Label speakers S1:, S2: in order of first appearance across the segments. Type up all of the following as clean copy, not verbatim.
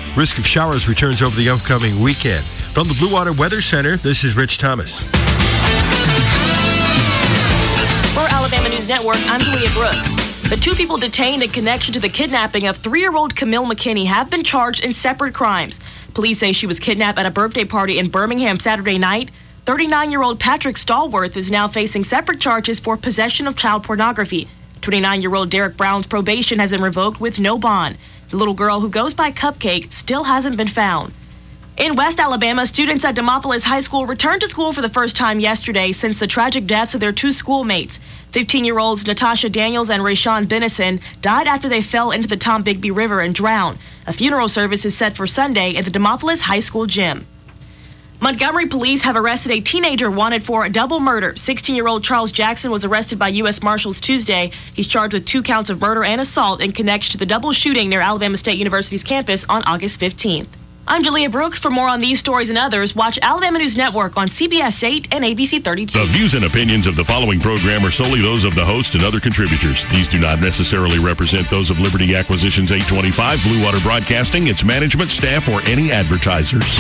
S1: Risk of showers returns over the upcoming weekend. From the Blue Water Weather Center, this is Rich Thomas.
S2: For Alabama News Network, I'm Julia Brooks. The two people detained in connection to the kidnapping of 3-year-old Camille McKinney have been charged in separate crimes. Police say she was kidnapped at a birthday party in Birmingham Saturday night. 39-year-old Patrick Stallworth is now facing separate charges for possession of child pornography. 29-year-old Derek Brown's probation has been revoked with no bond. The little girl who goes by Cupcake still hasn't been found. In West Alabama, students at Demopolis High School returned to school for the first time yesterday since the tragic deaths of their two schoolmates. 15-year-olds Natasha Daniels and Rayshawn Bennison died after they fell into the Tom Bigby River and drowned. A funeral service is set for Sunday at the Demopolis High School gym. Montgomery police have arrested a teenager wanted for a double murder. 16-year-old Charles Jackson was arrested by U.S. Marshals Tuesday. He's charged with 2 counts of murder and assault in connection to the double shooting near Alabama State University's campus on August 15th. I'm Julia Brooks. For more on these stories and others, watch Alabama News Network on CBS 8 and ABC 32.
S3: The views and opinions of the following program are solely those of the host and other contributors. These do not necessarily represent those of Liberty Acquisitions 825, Blue Water Broadcasting, its management, staff, or any advertisers.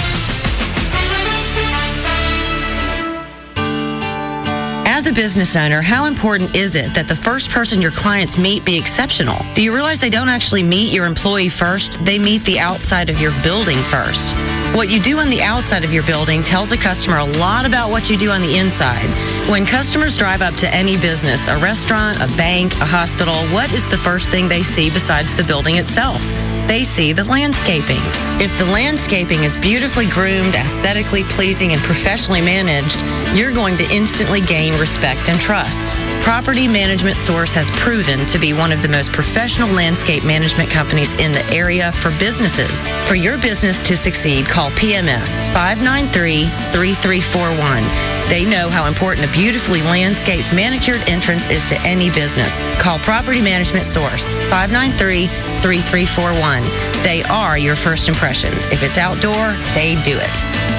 S4: As a business owner, how important is it that the first person your clients meet be exceptional? Do you realize they don't actually meet your employee first? They meet the outside of your building first. What you do on the outside of your building tells a customer a lot about what you do on the inside. When customers drive up to any business, a restaurant, a bank, a hospital, what is the first thing they see besides the building itself? They see the landscaping. If the landscaping is beautifully groomed, aesthetically pleasing, and professionally managed, you're going to instantly gain respect and trust. Property Management Source has proven to be one of the most professional landscape management companies in the area for businesses. For your business to succeed, call PMS 593-3341. They know how important a beautifully landscaped, manicured entrance is to any business. Call Property Management Source 593-3341. They are your first impression. If it's outdoor, they do it.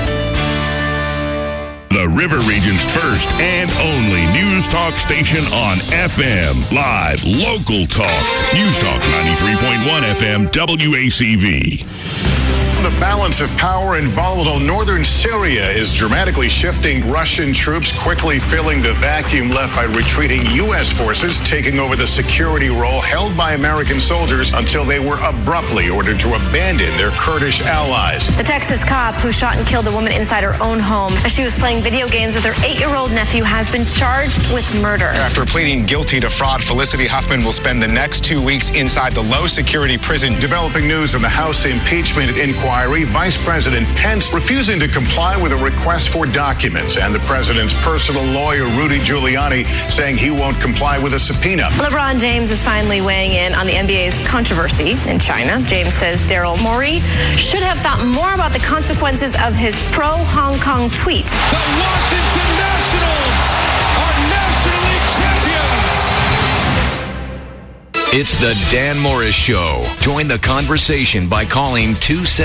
S3: The River Region's first and only news talk station on FM. Live, local talk. News Talk 93.1 FM WACV.
S5: The balance of power in volatile northern Syria is dramatically shifting. Russian troops quickly filling the vacuum left by retreating U.S. forces, taking over the security role held by American soldiers until they were abruptly ordered to abandon their Kurdish allies.
S6: The Texas cop who shot and killed a woman inside her own home as she was playing video games with her 8-year-old nephew has been charged with murder.
S7: After pleading guilty to fraud, Felicity Huffman will spend the next 2 weeks inside the low-security prison.
S5: Developing news on the House impeachment inquiry. Vice President Pence refusing to comply with a request for documents, and the president's personal lawyer, Rudy Giuliani, saying he won't comply with a subpoena.
S6: LeBron James is finally weighing in on the NBA's controversy in China. James says Daryl Morey should have thought more about the consequences of his pro-Hong Kong tweets.
S8: The Washington Nationals are National League champions.
S9: It's the Dan Morris Show. Join the conversation by calling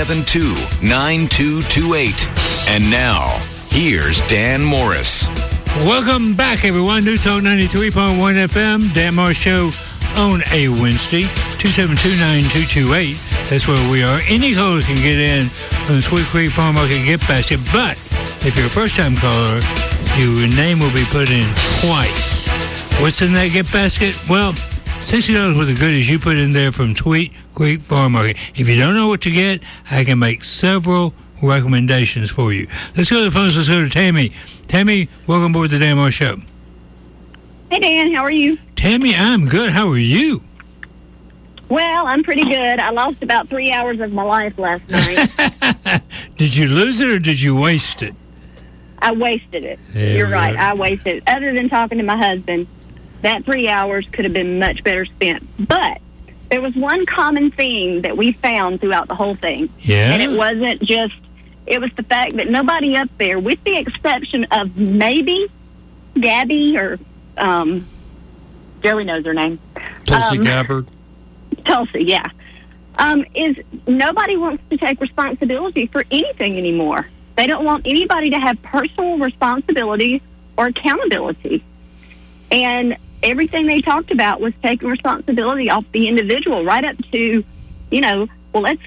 S9: 272-9228. And now, here's Dan Morris.
S10: Welcome back, everyone. News Talk 93.1 FM. Dan Morris Show on a Wednesday. 272-9228. That's where we are. Any caller can get in from the Sweet Creek Farm Market gift basket. But if you're a first-time caller, your name will be put in twice. What's in that gift basket? Well, $60 worth of goodies you put in there from Sweet Creek Farm Market. If you don't know what to get, I can make several recommendations for you. Let's go to the phones. Let's go to Tammy. Tammy, welcome aboard the Dan Morris Show.
S11: Hey, Dan. How are you?
S10: Tammy, I'm good. How are you?
S11: Well, I'm pretty good. I lost about 3 hours of my life last night.
S10: Did you lose it or did you waste it?
S11: I wasted it.
S10: There
S11: You're right.
S10: go.
S11: I wasted it. Other than talking to my husband, that 3 hours could have been much better spent. But there was one common theme that we found throughout the whole thing.
S10: Yeah?
S11: And it wasn't just, it was the fact that nobody up there, with the exception of maybe Gabby or Joey knows her name.
S10: Tulsi Gabbard.
S11: Tulsi, yeah. Is nobody wants to take responsibility for anything anymore. They don't want anybody to have personal responsibility or accountability. And everything they talked about was taking responsibility off the individual, right up to, well, let's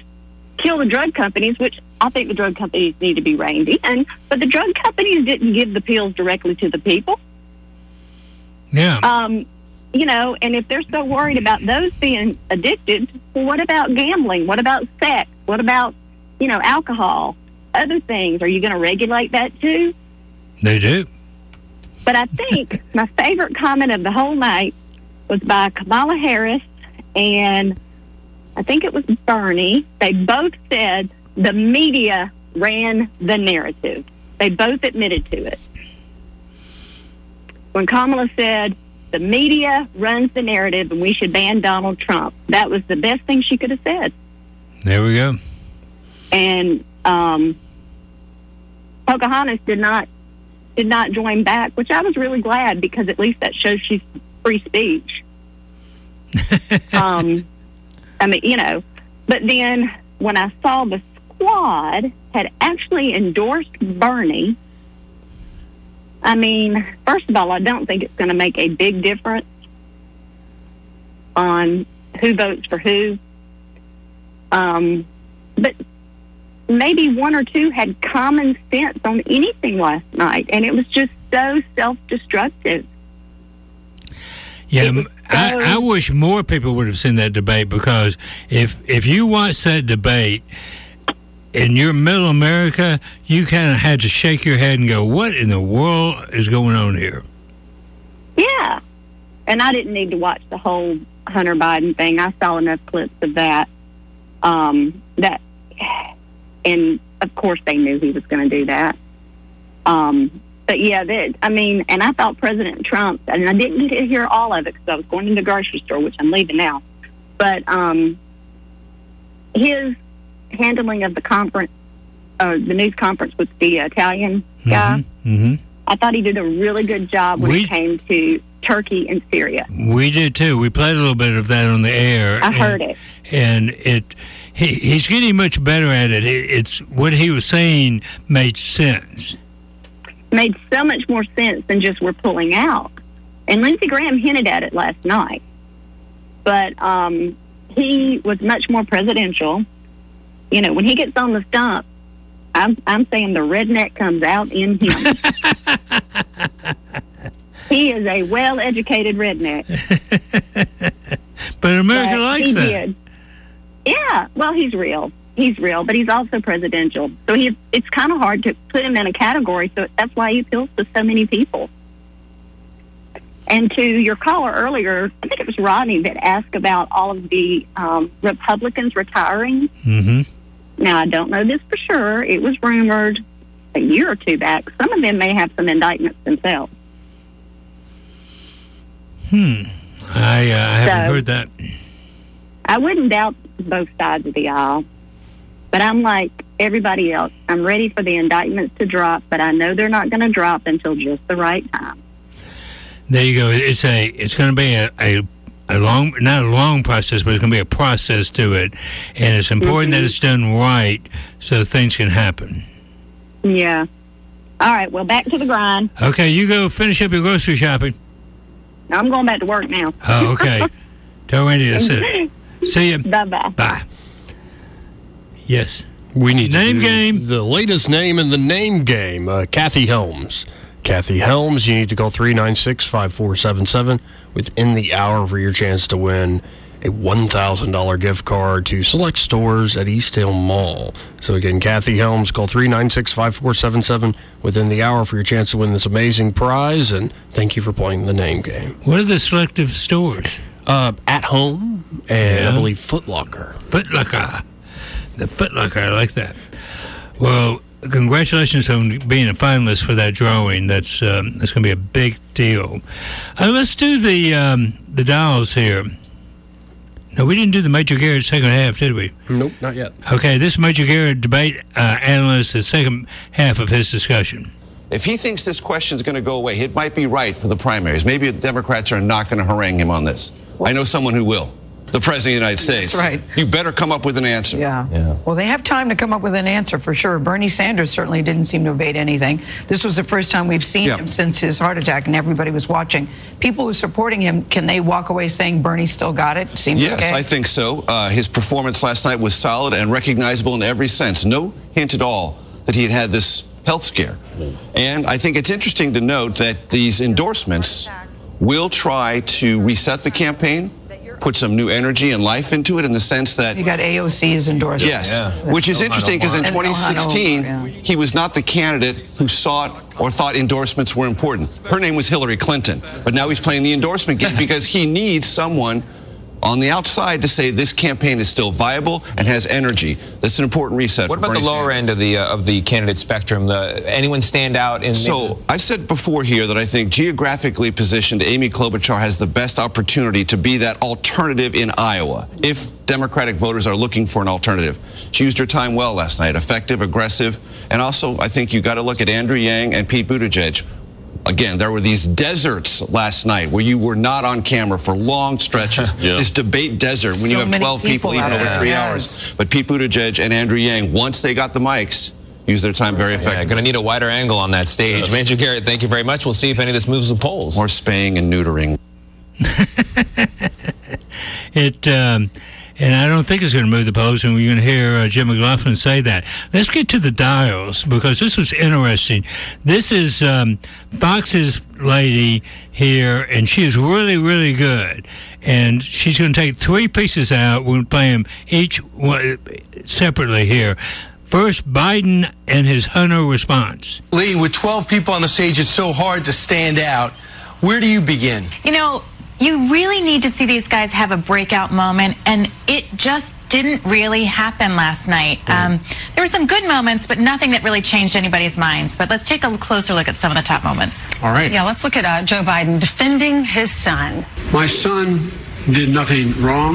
S11: kill the drug companies, which I think the drug companies need to be reined in, but the drug companies didn't give the pills directly to the people.
S10: Yeah.
S11: You know, and if they're so worried about those being addicted, well, what about gambling? What about sex? What about, you know, alcohol? Other things? Are you going to regulate that too?
S10: They do.
S11: But I think my favorite comment of the whole night was by Kamala Harris and I think it was Bernie. They both said the media ran the narrative. They both admitted to it. When Kamala said the media runs the narrative and we should ban Donald Trump, that was the best thing she could have said.
S10: There we go.
S11: And Pocahontas did not join back, which I was really glad because at least that shows she's free speech. I mean, you know, but then when I saw the squad had actually endorsed Bernie, I mean, first of all, I don't think it's going to make a big difference on who votes for who. But maybe one or two had common sense on anything last night, and it was just so self-destructive.
S10: Yeah, I wish more people would have seen that debate, because if you watch that debate in your middle America, you kind of had to shake your head and go, what in the world is going on here?
S11: Yeah. And I didn't need to watch the whole Hunter Biden thing. I saw enough clips of that. And of course they knew he was going to do that. But yeah, and I thought President Trump, and I didn't get to hear all of it because I was going to the grocery store, which I'm leaving now. But his handling of the conference, the news conference with the Italian guy, I thought he did a really good job when it came to Turkey and Syria.
S10: We did too. We played a little bit of that on the air.
S11: I heard it.
S10: And he's getting much better at it. It's what he was saying made sense.
S11: Made so much more sense than just we're pulling out. And Lindsey Graham hinted at it last night. But he was much more presidential. You know, when he gets on the stump, I'm saying the redneck comes out in him. He is a well-educated redneck.
S10: But America likes that.
S11: Did. Yeah, well, he's real. He's real, but he's also presidential. So it's kind of hard to put him in a category, so that's why he appeals to so many people. And to your caller earlier, I think it was Rodney that asked about all of the Republicans retiring. Now, I don't know this for sure. It was rumored a year or two back. Some of them may have some indictments themselves.
S10: I haven't heard that.
S11: I wouldn't doubt both sides of the aisle. But I'm like everybody else. I'm ready for the indictments to drop, but I know they're not going to drop until just the right time.
S10: There you go. It's going to be a long, not a long process, but it's going to be a process to it, and it's important that it's done right so things can happen.
S11: Yeah. All right. Well, back to the grind.
S10: Okay, you go finish up your grocery shopping.
S11: I'm going back to work now.
S10: Oh, okay. Tell Randy that's it. See you.
S11: Bye-bye.
S10: Bye. Yes.
S12: We need
S10: name
S12: to do
S10: game.
S12: The latest name in the name game, Kathy Helms. Kathy Helms, you need to call 396-5477 within the hour for your chance to win a $1,000 gift card to select stores at Eastdale Mall. So again, Kathy Helms, call 396-5477 within the hour for your chance to win this amazing prize, and thank you for playing the name game.
S10: What are the selective stores?
S12: At Home and I believe Foot Locker.
S10: Foot Locker. The Foot Locker, I like that. Well, congratulations on being a finalist for that drawing. That's going to be a big deal. Let's do the dolls here. No, we didn't do the Major Garrett second half, did we?
S12: Nope, not yet.
S10: Okay, this Major Garrett debate analyst, the second half of his discussion.
S13: If he thinks this question is going to go away, it might be right for the primaries. Maybe the Democrats are not going to harangue him on this. I know someone who will. the President of the United States.
S14: That's right.
S13: You better come up with an answer.
S14: Yeah. Well, they have time to come up with an answer for sure. Bernie Sanders certainly didn't seem to evade anything. This was the first time we've seen him since his heart attack, and everybody was watching. People who are supporting him, can they walk away saying Bernie still got it? Seems
S13: yes,
S14: okay?
S13: I think so. His performance last night was solid and recognizable in every sense. No hint at all that he had this health scare. And I think it's interesting to note that these endorsements will try to reset the campaign, put some new energy and life into it in the sense that...
S14: You got AOC's endorsement.
S13: Yes, which is interesting because in 2016, he was not the candidate who sought or thought endorsements were important. Her name was Hillary Clinton, but now he's playing the endorsement game because he needs someone on the outside to say this campaign is still viable and has energy. That's an important reset.
S15: What about the lower end of the candidate spectrum? Anyone stand out in?
S13: So I've said before here that I think geographically positioned, Amy Klobuchar has the best opportunity to be that alternative in Iowa, if Democratic voters are looking for an alternative. She used her time well last night, effective, aggressive, and also I think you got to look at Andrew Yang and Pete Buttigieg. Again, there were these deserts last night where you were not on camera for long stretches. This debate desert when you have 12 people even over 3 hours. But Pete Buttigieg and Andrew Yang, once they got the mics, used their time very effectively.
S15: Going to need a wider angle on that stage. Andrew Garrett, thank you very much. We'll see if any of this moves the polls.
S13: More spaying and neutering.
S10: And I don't think it's going to move the polls, and we're going to hear Jim McLaughlin say that. Let's get to the dials, because this was interesting. This is Fox's lady here, and she is really, really good. And she's going to take 3 pieces out. We'll play them each one separately here. First, Biden and his Hunter response.
S16: Lee, with 12 people on the stage, it's so hard to stand out. Where do you begin?
S17: You know, you really need to see these guys have a breakout moment, and it just didn't really happen last night. There were some good moments, but nothing that really changed anybody's minds. But let's take a closer look at some of the top moments.
S16: All right.
S18: Yeah, let's look at Joe Biden defending his son.
S19: My son did nothing wrong.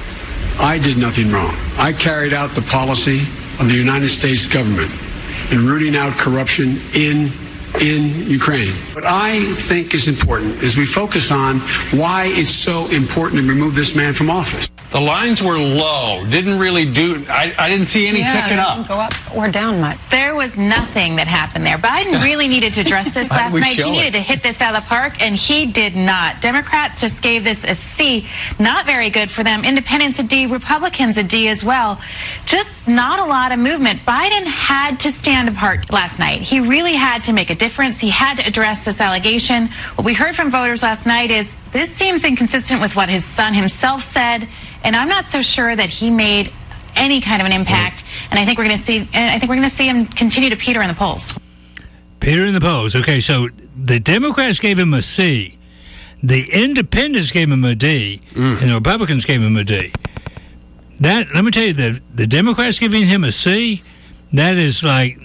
S19: I did nothing wrong. I carried out the policy of the United States government in rooting out corruption in Ukraine. What I think is important is we focus on why it's so important to remove this man from office.
S16: The lines were low. Didn't really do. I didn't see any ticking up.
S18: Didn't go up or down much.
S17: There was nothing that happened there. Biden really needed to address this last night. He needed to hit this out of the park, and he did not. Democrats just gave this a C. Not very good for them. Independents a D. Republicans a D as well. Just not a lot of movement. Biden had to stand apart last night. He really had to make a difference. He had to address this allegation. What we heard from voters last night is this seems inconsistent with what his son himself said, and I'm not so sure that he made any kind of an impact. And I think we're going to see him continue to peter in the polls.
S10: Peter in the polls. Okay, so the Democrats gave him a C, the Independents gave him a D, and the Republicans gave him a D. That, let me tell you, the Democrats giving him a C, that is like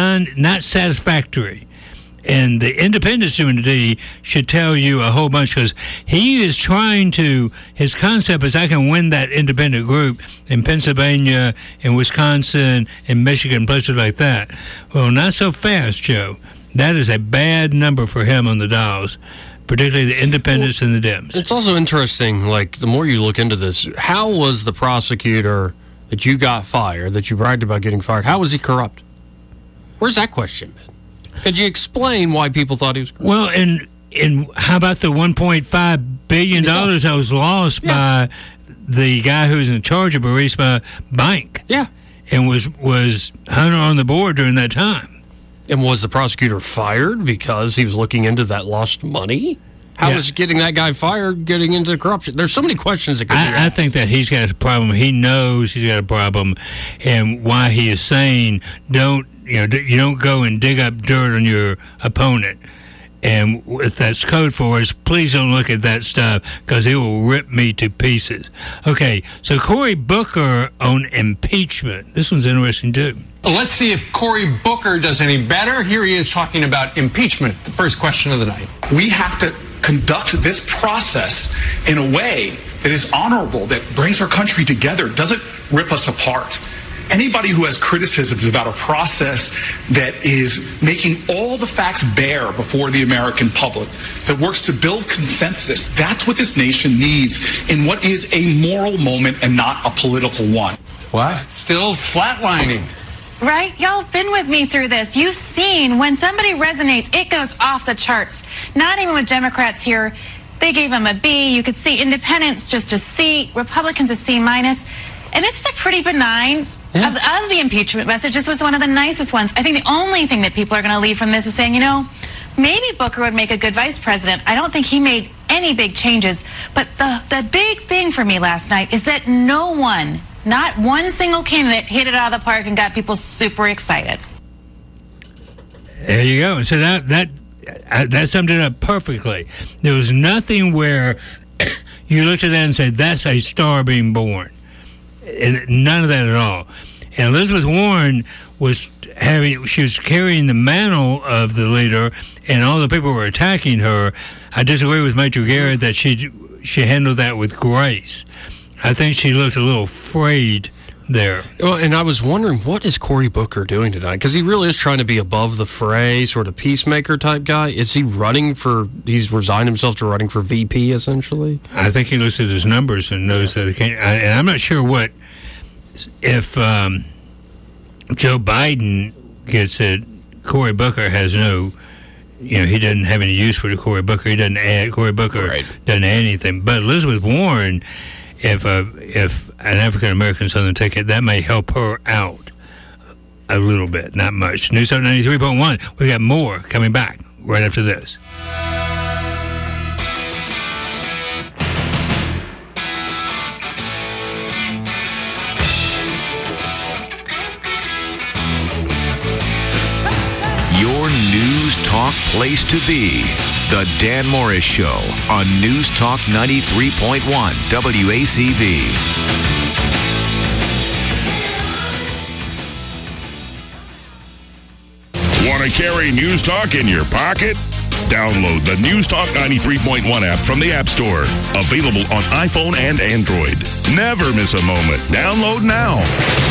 S10: not satisfactory. And the Independents doing the D should tell you a whole bunch, because he is trying to, his concept is I can win that independent group in Pennsylvania, in Wisconsin, in Michigan, places like that. Well, not so fast, Joe. That is a bad number for him on the dials, particularly the Independents and the Dems.
S12: It's also interesting, like, the more you look into this, how was the prosecutor that you got fired, that you bragged about getting fired, how was he corrupt? Where's that question been? Could you explain why people thought he was corrupt?
S10: Well, and how about the $1.5 billion that was lost by the guy who's in charge of Burisma Bank?
S12: Yeah.
S10: And was Hunter on the board during that time.
S12: And was the prosecutor fired because he was looking into that lost money? How was getting that guy fired getting into corruption? There's so many questions that could be
S10: I think that he's got a problem. He knows he's got a problem, and why he is saying you don't go and dig up dirt on your opponent. And if that's code for us, please don't look at that stuff, because it will rip me to pieces. Okay, so Cory Booker on impeachment. This one's interesting, too.
S16: Let's see if Cory Booker does any better. Here he is talking about impeachment, the first question of the night.
S20: We have to conduct this process in a way that is honorable, that brings our country together, doesn't rip us apart. anybody who has criticisms about a process that is making all the facts bare before the American public, that works to build consensus, that's what this nation needs in what is a moral moment and not a political one.
S16: What? Still flatlining.
S17: Right? Y'all have been with me through this. You've seen when somebody resonates, it goes off the charts. Not even with Democrats here. They gave him a B. You could see independents just a C, Republicans a C minus. And this is a pretty benign of the impeachment message. This was one of the nicest ones. I think the only thing that people are going to leave from this is saying, maybe Booker would make a good vice president. I don't think he made any big changes. But the big thing for me last night is that no one, not one single candidate, hit it out of the park and got people super excited.
S10: There you go. So that summed it up perfectly. There was nothing where you looked at that and said, that's a star being born. And none of that at all. And Elizabeth Warren she was carrying the mantle of the leader, and all the people were attacking her. I disagree with Major Garrett that she handled that with grace. I think she looked a little afraid there.
S12: Well, and I was wondering, what is Cory Booker doing tonight? Because he really is trying to be above the fray, sort of peacemaker type guy. Is he he's resigned himself to running for VP, essentially?
S10: I think he looks at his numbers and knows that he can't. And I'm not sure if Joe Biden gets it, Cory Booker has no, he doesn't have any use for the Cory Booker. Cory Booker doesn't add anything. But Elizabeth Warren, if an African-American Southern ticket, that may help her out a little bit, not much. News Talk 93.1. We got more coming back right after this.
S9: Your News Talk place to be. The Dan Morris Show on News Talk 93.1 WACV.
S3: Want to carry News Talk in your pocket? Download the News Talk 93.1 app from the App Store. Available on iPhone and Android. Never miss a moment. Download now.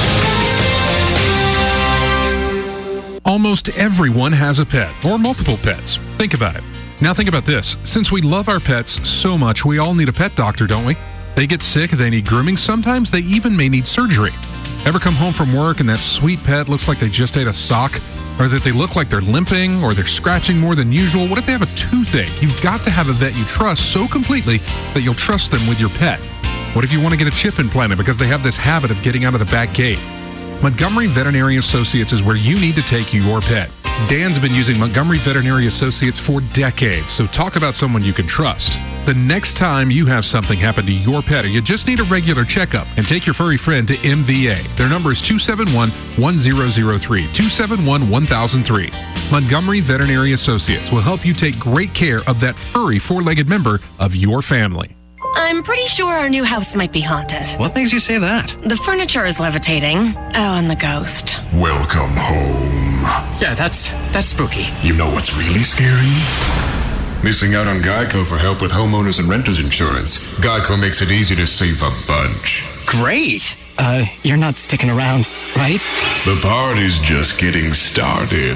S21: Almost everyone has a pet, or multiple pets. Think about it. Now think about this. Since we love our pets so much, we all need a pet doctor, don't we? They get sick, they need grooming, sometimes they even may need surgery. Ever come home from work and that sweet pet looks like they just ate a sock? Or that they look like they're limping, or they're scratching more than usual? What if they have a toothache? You've got to have a vet you trust so completely that you'll trust them with your pet. What if you want to get a chip implanted because they have this habit of getting out of the back gate? Montgomery Veterinary Associates is where you need to take your pet. Dan's been using Montgomery Veterinary Associates for decades, so talk about someone you can trust. The next time you have something happen to your pet or you just need a regular checkup, and take your furry friend to MVA. Their number is 271-1003, 271-1003. Montgomery Veterinary Associates will help you take great care of that furry four-legged member of your family.
S22: I'm pretty sure our new house might be haunted.
S23: What makes you say that?
S22: The furniture is levitating. Oh, and the ghost.
S24: Welcome home.
S23: Yeah, that's spooky.
S24: You know what's really scary? Missing out on Geico for help with homeowners and renters insurance. Geico makes it easy to save a bunch.
S23: Great. You're not sticking around, right?
S24: The party's just getting started.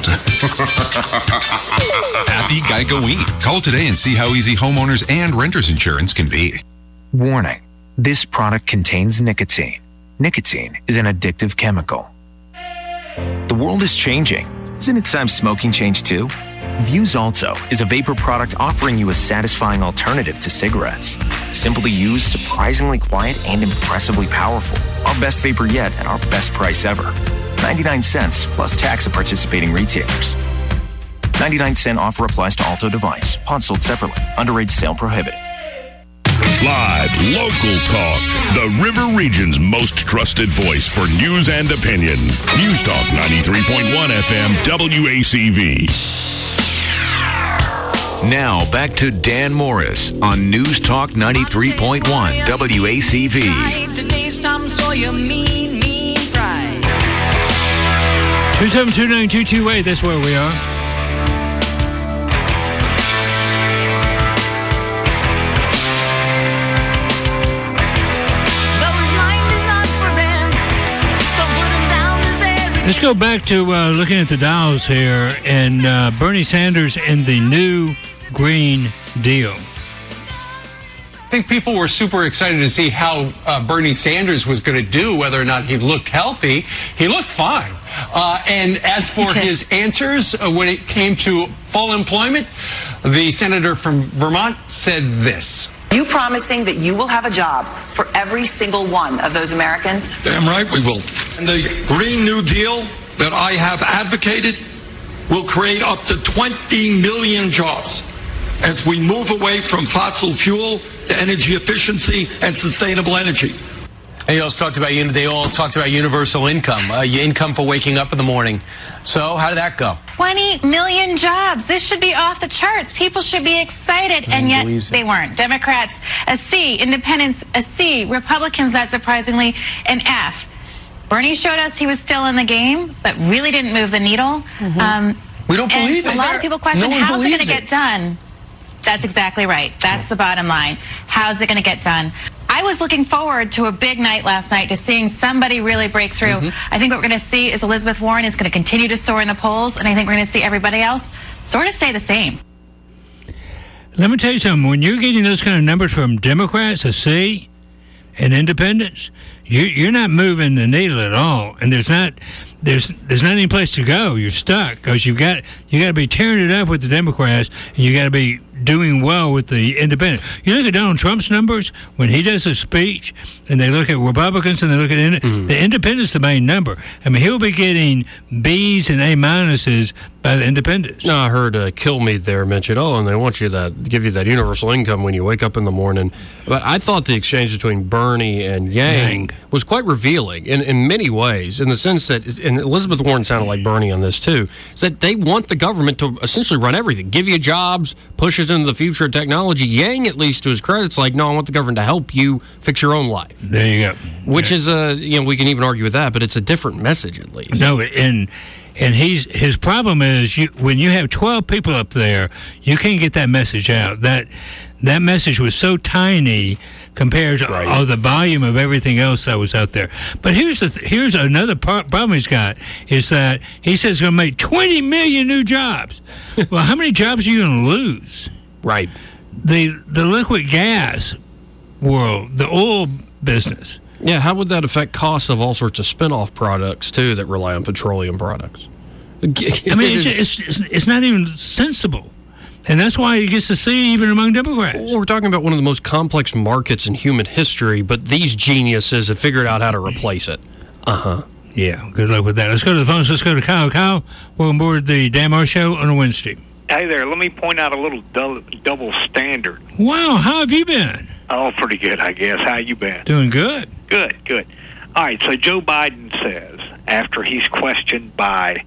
S25: Happy Geico-Week. Call today and see how easy homeowners and renters insurance can be.
S26: Warning. This product contains nicotine. Nicotine is an addictive chemical. The world is changing. Isn't it time smoking changed too? Vuse Alto is a vapor product offering you a satisfying alternative to cigarettes. Simple to use, surprisingly quiet, and impressively powerful. Our best vapor yet and our best price ever. 99 cents plus tax at participating retailers. 99-cent offer applies to Alto device. Pods sold separately. Underage sale prohibited.
S3: Live, local talk. The River Region's most trusted voice for news and opinion. News Talk 93.1 FM WACV.
S9: Now, back to Dan Morris on News Talk 93.1 WACV.
S10: Today's Tom Sawyer, mean pride. 2729228, that's where we are.
S8: Though his mind is not for him, don't put him down.
S10: Let's go back to looking at the dials here, and Bernie Sanders and the new Green Deal.
S16: I think people were super excited to see how Bernie Sanders was going to do, whether or not he looked healthy. He looked fine. And as for his answers, when it came to full employment, the senator from Vermont said this.
S1: You promising that you will have a job for every single one of those Americans?
S2: Damn right we will. And the Green New Deal that I have advocated will create up to 20 million jobs as we move away from fossil fuel to energy efficiency and sustainable energy.
S15: And they all talked about universal income, income for waking up in the morning. So how did that go?
S17: 20 million jobs. This should be off the charts. People should be excited, and yet they weren't. Democrats, a C. Independents, a C. Republicans, not surprisingly, an F. Bernie showed us he was still in the game, but really didn't move the needle.
S15: We don't believe it.
S17: A lot of people question, how's it going to get done? That's exactly right. That's the bottom line. How's it going to get done? I was looking forward to a big night last night, to seeing somebody really break through. I think what we're going to see is Elizabeth Warren is going to continue to soar in the polls, and I think we're going to see everybody else sort of stay the same.
S10: Let me tell you something. When you're getting those kind of numbers from Democrats, a C, and independents, you're not moving the needle at all. And there's not any place to go. You're stuck because you got to be tearing it up with the Democrats, and you got to be doing well with the independents. You look at Donald Trump's numbers when he does a speech, and they look at Republicans and they look at the independents, the main number. I mean, he'll be getting B's and A minuses by the independents.
S12: No, I heard Kill Me there mention, and they want you give you that universal income when you wake up in the morning. But I thought the exchange between Bernie and Yang was quite revealing in many ways, in the sense that, and Elizabeth Warren sounded like Bernie on this too, is that they want the government to essentially run everything, give you jobs, push us into the future of technology. Yang, at least to his credit, is like, no, I want the government to help you fix your own life.
S10: There you go.
S12: Which is, we can even argue with that, but it's a different message at least.
S10: No, and his problem is when you have 12 people up there, you can't get that message out. That message was so tiny compared to all the volume of everything else that was out there. But here's another problem he's got, is that he says he's going to make 20 million new jobs. Well, how many jobs are you going to lose?
S12: Right.
S10: The liquid gas world, the oil business.
S12: Yeah, how would that affect costs of all sorts of spin-off products, too, that rely on petroleum products?
S10: I mean, it's not even sensible. And that's why he gets to see even among Democrats.
S12: Well, we're talking about one of the most complex markets in human history, but these geniuses have figured out how to replace it.
S10: Yeah, good luck with that. Let's go to the phones. Let's go to Kyle. Kyle, welcome aboard the Dan Moore Show on a Wednesday.
S4: Hey there, let me point out a little double standard.
S10: Wow, how have you been?
S4: Oh, pretty good, I guess. How you been?
S10: Doing good.
S4: Good. All right, so Joe Biden says, after he's questioned by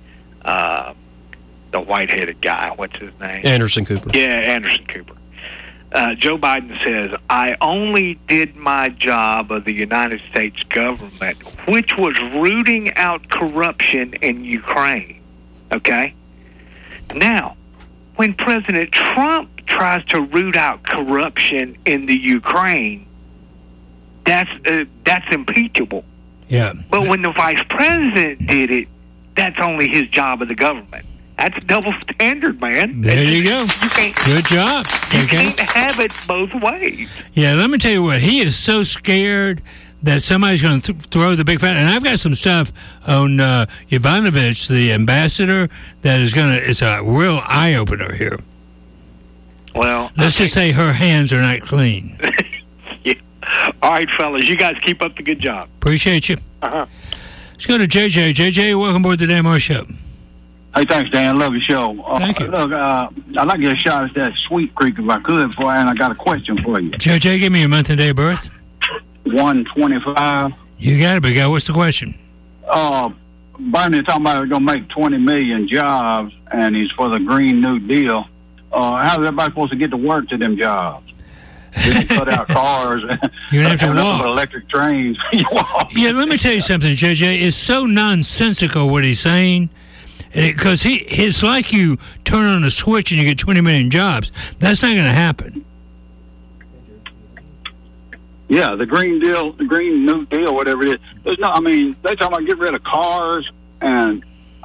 S4: the white-headed guy, what's his name?
S12: Anderson Cooper.
S4: Yeah, Anderson Cooper. Joe Biden says, I only did my job of the United States government, which was rooting out corruption in Ukraine. Okay? Now, when President Trump tries to root out corruption in the Ukraine, that's impeachable.
S10: Yeah.
S4: But when the vice president did it, that's only his job of the government. That's double standard, man.
S10: There you go. Good job.
S4: You can't have it both ways.
S10: Yeah, let me tell you what. He is so scared that somebody's going to throw the big fat. And I've got some stuff on Yovanovitch, the ambassador, that is going to. It's a real eye opener here.
S4: Well,
S10: let's just say her hands are not clean.
S4: Yeah. All right, fellas, you guys keep up the good job.
S10: Appreciate you. Let's go to JJ. JJ, welcome aboard the Dan Moore Show.
S5: Hey, thanks, Dan. Love your show.
S10: Thank you.
S5: Look, I'd like to get a shot at that Sweet Creek if I could, and I got a question for you.
S10: JJ, give me your month and day of birth.
S5: 125.
S10: You got it, big guy. What's the question?
S5: Bernie talking about he's going to make 20 million jobs, and he's for the Green New Deal. How's everybody supposed to get to work to them jobs? Just cut out cars.
S10: You're going to have to walk.
S5: Electric trains.
S10: Yeah, let me tell you something, JJ. It's so nonsensical what he's saying. Because it's like you turn on a switch and you get 20 million jobs. That's not going to happen.
S5: Yeah, the Green Deal, the Green New Deal, whatever it is. There's no. I mean, they talking about get rid of cars, And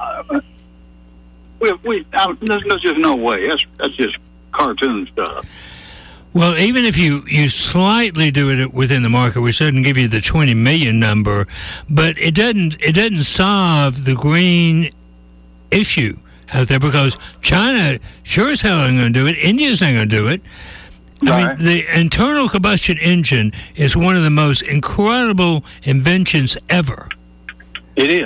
S5: there's just no way. That's just cartoon stuff.
S10: Well, even if you slightly do it within the market, we shouldn't give you the 20 million number, but it doesn't solve the green issue out there, because China sure as hell ain't going to do it. India's not going to do it. I mean, the internal combustion engine is one of the most incredible inventions ever.
S5: It is.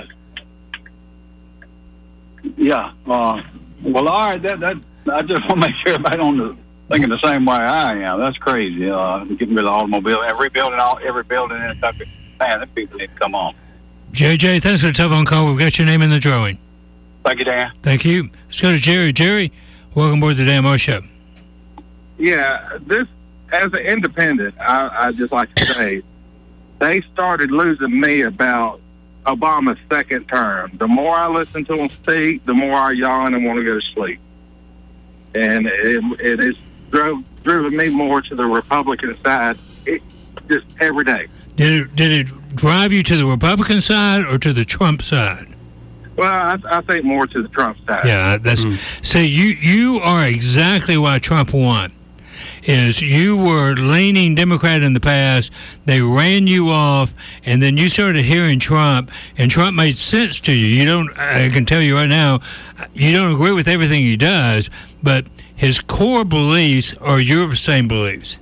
S5: Yeah. Well, all right. That I just want to make sure everybody on the thinking the same way I am. That's crazy. Getting rid of the automobile and rebuilding every building in the country. Man, them people need to come on.
S10: JJ, thanks for the telephone call. We've got your name in the drawing.
S5: Thank you, Dan.
S10: Thank you. Let's go to Jerry. Jerry, welcome aboard the Dan Moore Show.
S6: Yeah, this, as an independent, I just like to say, they started losing me about Obama's second term. The more I listen to him speak, the more I yawn and want to go to sleep. And it has driven me more to the Republican side just every day.
S10: Did it drive you to the Republican side or to the Trump side?
S6: Well, I think more to the Trump side.
S10: Yeah, that's see, you are exactly why Trump won. Is you were leaning Democrat in the past, they ran you off, and then you started hearing Trump, and Trump made sense to you. I can tell you right now, you don't agree with everything he does, but his core beliefs are your same beliefs.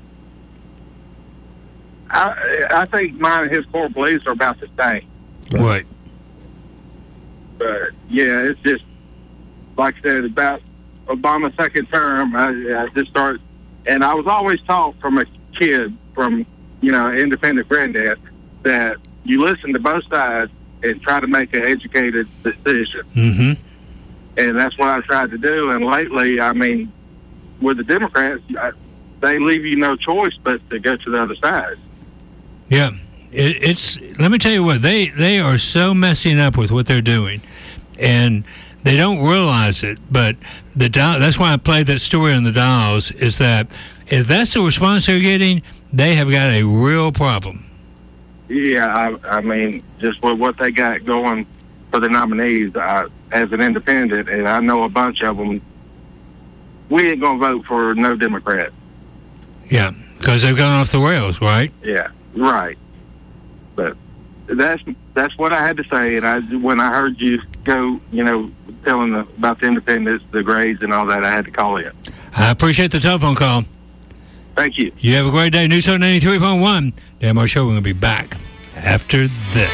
S6: I think mine and his core beliefs are about the same.
S10: Right.
S6: But, yeah, it's just, like I said, about Obama's second term, I just started, and I was always taught from a kid, from, independent granddad, that you listen to both sides and try to make an educated decision.
S10: Mm-hmm.
S6: And that's what I tried to do. And lately, I mean, with the Democrats, they leave you no choice but to go to the other side.
S10: Yeah. It's let me tell you what, they are so messing up with what they're doing, and they don't realize it. But that's why I played that story on the Dolls, is that if that's the response they're getting, they have got a real problem.
S6: Yeah, I mean, just with what they got going for the nominees, as an independent, and I know a bunch of them, we ain't going to vote for no Democrat.
S10: Yeah, because they've gone off the rails, right?
S6: Yeah, right. But that's what I had to say. And when I heard you go, telling about the independents, the grades, and all that, I had to call in.
S10: I appreciate the telephone call.
S6: Thank you.
S10: You have a great day. News Talk 93.1. Dan Moore Show. We're going to be back after this.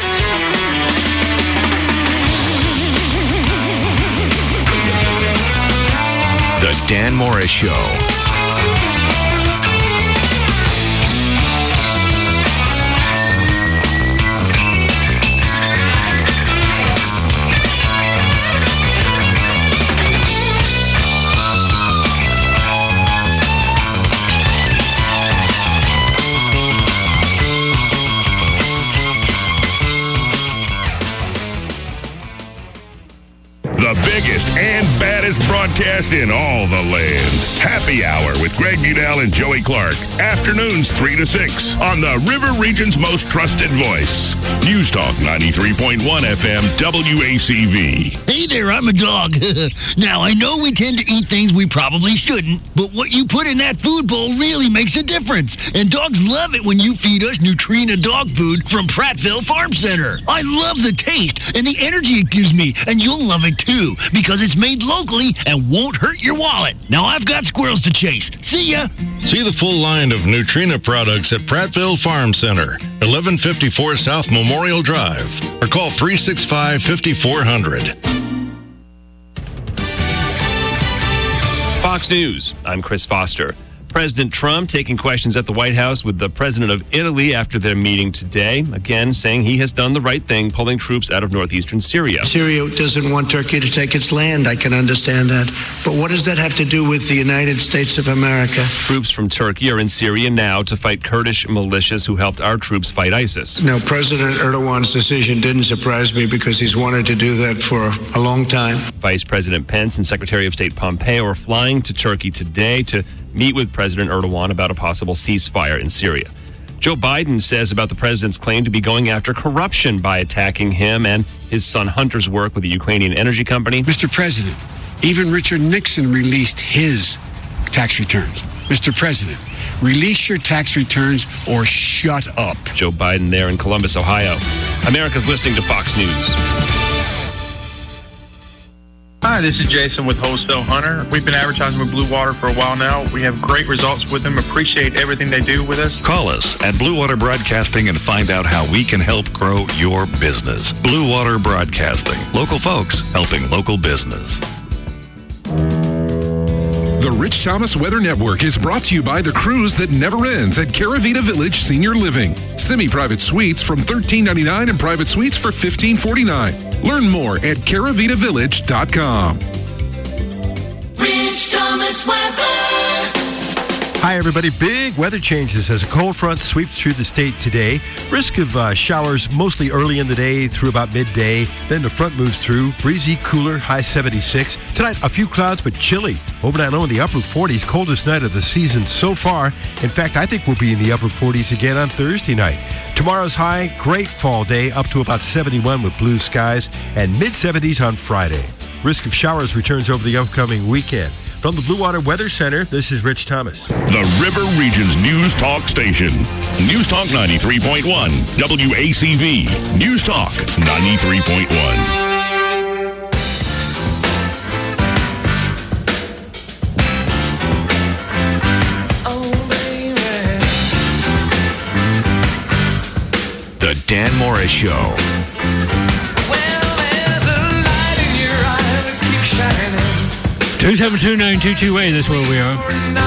S9: The Dan Morris Show.
S3: The biggest and baddest broadcast in all the land. Happy Hour with Greg Budell and Joey Clark. Afternoons 3 to 6 on the River Region's most trusted voice. News Talk 93.1 FM WACV.
S7: Hey there, I'm a dog. Now, I know we tend to eat things we probably shouldn't, but what you put in that food bowl really makes a difference. And dogs love it when you feed us Nutrena dog food from Prattville Farm Center. I love the taste and the energy it gives me, and you'll love it too, because it's made locally and won't hurt your wallet. Now I've got squirrels to chase. See ya.
S11: See the full line of Nutrena products at Prattville Farm Center, 1154 South Memorial Drive, or call 365-5400.
S13: Fox News, I'm Chris Foster. President Trump taking questions at the White House with the president of Italy after their meeting today, again saying he has done the right thing, pulling troops out of northeastern Syria.
S14: Syria doesn't want Turkey to take its land. I can understand that. But what does that have to do with the United States of America?
S13: Troops from Turkey are in Syria now to fight Kurdish militias who helped our troops fight ISIS.
S14: No, President Erdogan's decision didn't surprise me because he's wanted to do that for a long time.
S13: Vice President Pence and Secretary of State Pompeo are flying to Turkey today to meet with President Erdogan about a possible ceasefire in Syria. Joe Biden says about the president's claim to be going after corruption by attacking him and his son Hunter's work with the Ukrainian energy company.
S18: Mr. President, even Richard Nixon released his tax returns. Mr. President, release your tax returns or shut up.
S13: Joe Biden there in Columbus, Ohio. America's listening to Fox News.
S19: Hi, this is Jason with Wholesale Hunter. We've been advertising with Blue Water for a while now. We have great results with them. Appreciate everything they do with us.
S25: Call us at Blue Water Broadcasting and find out how we can help grow your business. Blue Water Broadcasting. Local folks helping local business.
S20: The Rich Thomas Weather Network is brought to you by the cruise that never ends at Caravita Village Senior Living. Semi-private suites from $13.99 and private suites for $15.49. Learn more at caravitavillage.com.
S8: Rich Thomas Weather.
S21: Hi, everybody. Big weather changes as a cold front sweeps through the state today. Risk of showers mostly early in the day through about midday. Then the front moves through. Breezy, cooler, high 76. Tonight, a few clouds, but chilly. Overnight low in the upper 40s. Coldest night of the season so far. In fact, I think we'll be in the upper 40s again on Thursday night. Tomorrow's high, great fall day, up to about 71 with blue skies, and mid-70s on Friday. Risk of showers returns over the upcoming weekend. From the Blue Water Weather Center, this is Rich Thomas.
S3: The River Region's News Talk Station. News Talk 93.1. WACV. News Talk 93.1.
S9: The Dan Morris Show.
S8: Well, there's a light in your eye that keeps shining.
S10: 272-9228, that's where we are.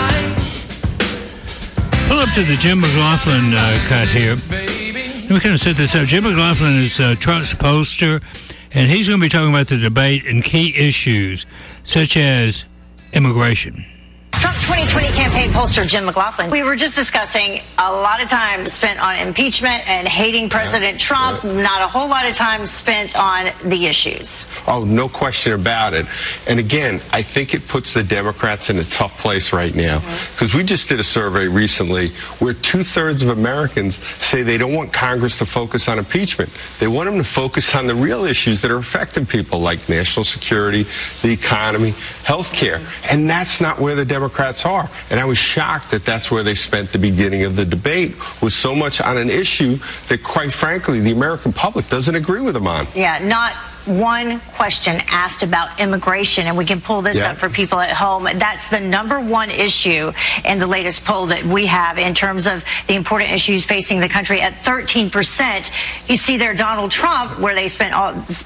S10: Pull up to the Jim McLaughlin cut here. Let me kind of set this up. Jim McLaughlin is Trump's pollster, and he's going to be talking about the debate and key issues, such as immigration.
S22: Trump 2020 campaign pollster Jim McLaughlin. We were just discussing a lot of time spent on impeachment and hating President Trump, not a whole lot of time spent on the issues.
S23: Oh, no question about it. And again, I think it puts the Democrats in a tough place right now, because we just did a survey recently where 2/3 of Americans say they don't want Congress to focus on impeachment. They want them to focus on the real issues that are affecting people, like national security, the economy, health care. And that's not where the Democrats are. And I was shocked that that's where they spent the beginning of the debate, was so much on an issue that, quite frankly, the American public doesn't agree with them on.
S22: Yeah, not one question asked about immigration, and we can pull this up for people at home. That's the number one issue in the latest poll that we have in terms of the important issues facing the country at 13%. You see there Donald Trump, where they spent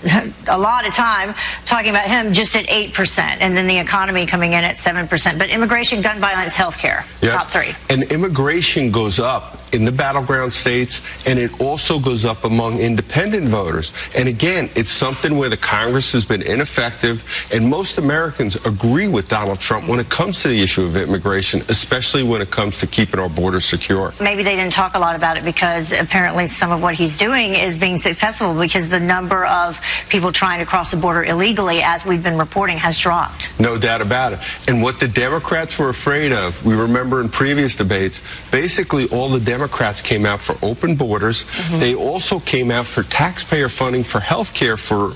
S22: a lot of time talking about him, just at 8%, and then the economy coming in at 7%. But immigration, gun violence, healthcare, top three.
S23: And immigration goes up in the battleground states, and it also goes up among independent voters. And again, it's something where the Congress has been ineffective, and most Americans agree with Donald Trump when it comes to the issue of immigration, especially when it comes to keeping our borders secure.
S22: Maybe they didn't talk a lot about it because apparently some of what he's doing is being successful, because the number of people trying to cross the border illegally, as we've been reporting, has dropped.
S23: No doubt about it. And what the Democrats were afraid of, we remember in previous debates, basically all the Democrats came out for open borders. They also came out for taxpayer funding for health care for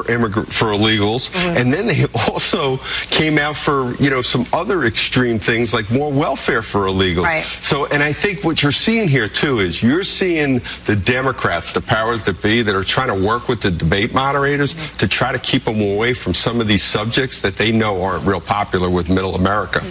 S23: illegals. And then they also came out for, some other extreme things like more welfare for illegals.
S22: Right.
S23: So, and I think what you're seeing here too is you're seeing the Democrats, the powers that be, that are trying to work with the debate moderators to try to keep them away from some of these subjects that they know aren't real popular with middle America.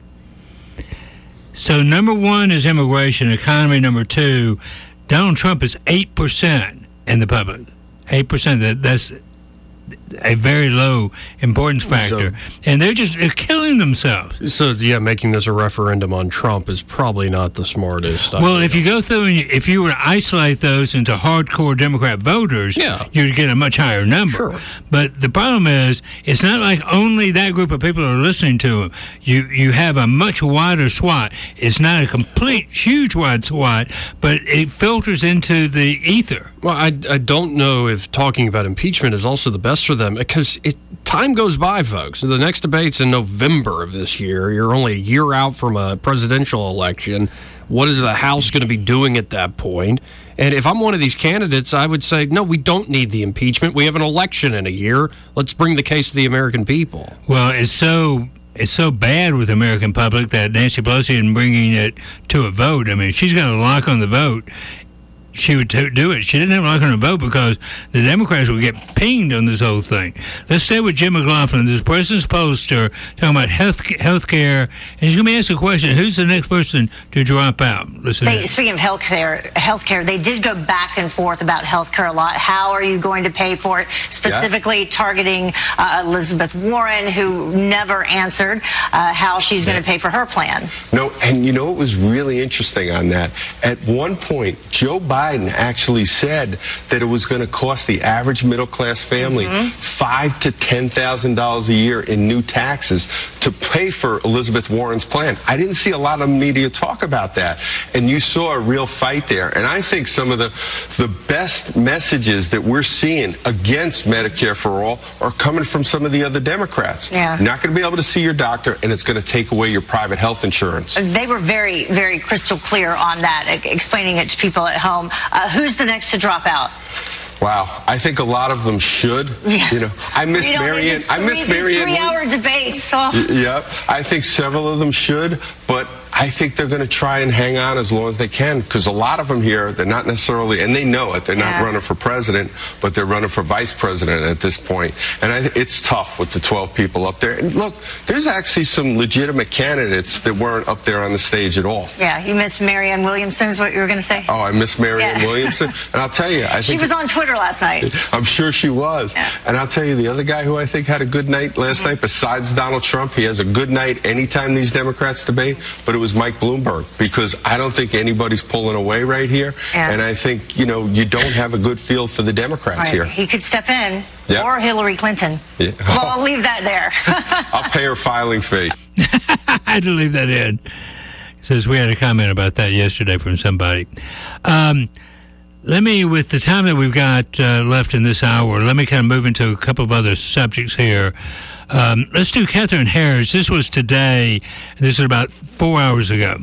S10: So number one is immigration, economy number two. Donald Trump is 8% in the public. 8%, that's a very low importance factor. And they're killing themselves.
S12: So, making this a referendum on Trump is probably not the smartest.
S10: Well, if you go through and if you were to isolate those into hardcore Democrat voters, you'd get a much higher number.
S12: Sure.
S10: But the problem is, it's not like only that group of people are listening to him. You have a much wider swath. It's not a complete, huge wide swath, but it filters into the ether.
S12: Well, I don't know if talking about impeachment is also the best for them, because time goes by, folks. The next debate's in November of this year. You're only a year out from a presidential election. What is the House going to be doing at that point? And if I'm one of these candidates, I would say, no, we don't need the impeachment. We have an election in a year. Let's bring the case to the American people.
S10: Well, it's so bad with the American public that Nancy Pelosi isn't bringing it to a vote. I mean, she's got a lock on the vote. She would do it. She didn't have a lock on the vote because the Democrats would get pinged on this whole thing. Let's stay with Jim McLaughlin. This president's poster talking about health care. And he's going to be asked a question, who's the next person to drop out?
S22: Speaking of health care, they did go back and forth about health care a lot. How are you going to pay for it? Specifically targeting Elizabeth Warren, who never answered how she's going to pay for her plan.
S23: No, and you know what was really interesting on that? At one point, Joe Biden actually said that it was going to cost the average middle-class family $5,000 to $10,000 a year in new taxes to pay for Elizabeth Warren's plan. I didn't see a lot of media talk about that, and you saw a real fight there. And I think some of the best messages that we're seeing against Medicare for All are coming from some of the other Democrats.
S22: Yeah.
S23: You're not going to be able to see your doctor, and it's going to take away your private health insurance.
S22: They were very, very crystal clear on that, explaining it to people at home. Who's the next to drop out?
S23: Wow, I think a lot of them should.
S22: Yeah.
S23: You know, I miss Marianne. I miss Marianne.
S22: 3-hour debates. Oh.
S23: Yep, I think several of them should, but I think they're going to try and hang on as long as they can, because a lot of them here, they're not necessarily, and they know it, they're not running for president, but they're running for vice president at this point. And it's tough with the 12 people up there. And look, there's actually some legitimate candidates that weren't up there on the stage at all.
S22: Yeah, you missed Marianne Williamson is what you were going to say?
S23: Oh, I miss Marianne Williamson. And I'll tell you, I think
S22: she was on Twitter last night.
S23: I'm sure she was. Yeah. And I'll tell you, the other guy who I think had a good night last night, besides Donald Trump, he has a good night anytime these Democrats debate, but it was Mike Bloomberg, because I don't think anybody's pulling away right here. Yeah. And I think, you know, you don't have a good feel for the Democrats here.
S22: He could step in, or Hillary Clinton. Yeah. Well, I'll leave that there.
S23: I'll pay her filing fee.
S10: I had to leave that in. Says we had a comment about that yesterday from somebody. Let me, with the time that we've got left in this hour, let me kind of move into a couple of other subjects here. Let's do Catherine Harris. This was today. This is about 4 hours ago.